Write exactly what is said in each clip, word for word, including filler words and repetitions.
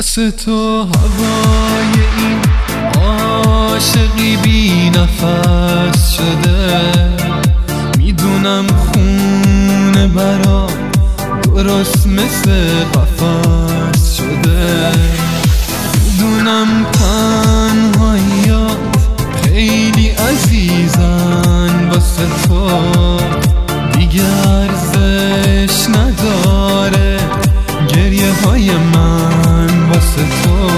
واسه تو هوای این عاشقی بی نفس شده. میدونم خونه برا درست مثل قفس شده. میدونم تنهاییات خیلی عزیزن واسه تو، دیگه ارزش نداره گریه های من واسه تو.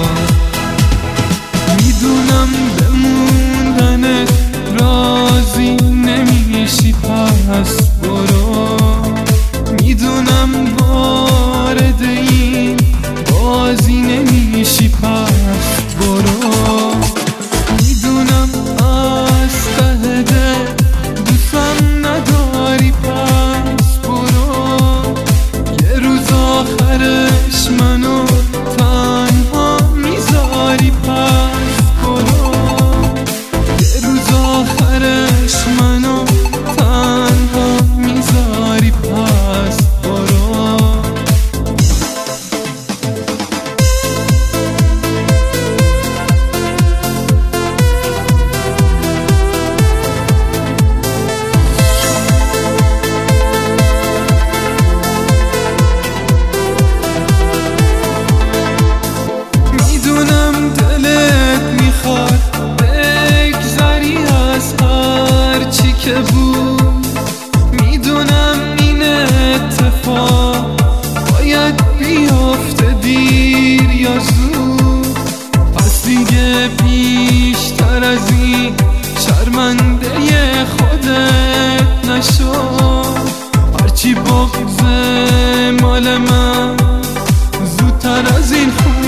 میدونم بموندنت راضی نمیشی پس برو. میدونم وارد این بازی نمیشی پس برو. میدونم از ته دل دوستم نداری پس برو. یه روز آخرش منو تنها میذاری پس برو. یه روز آخرش منو تنها میذاری پس برو. میدونم دلت میخواد بگذری از هر چی که بود. میدونم این اتفاق باید بیفته دیر یا زود. پس دیگه بیشتر از این شرمنده خودت نشو. هرچی بغض مال من زودتر از این خون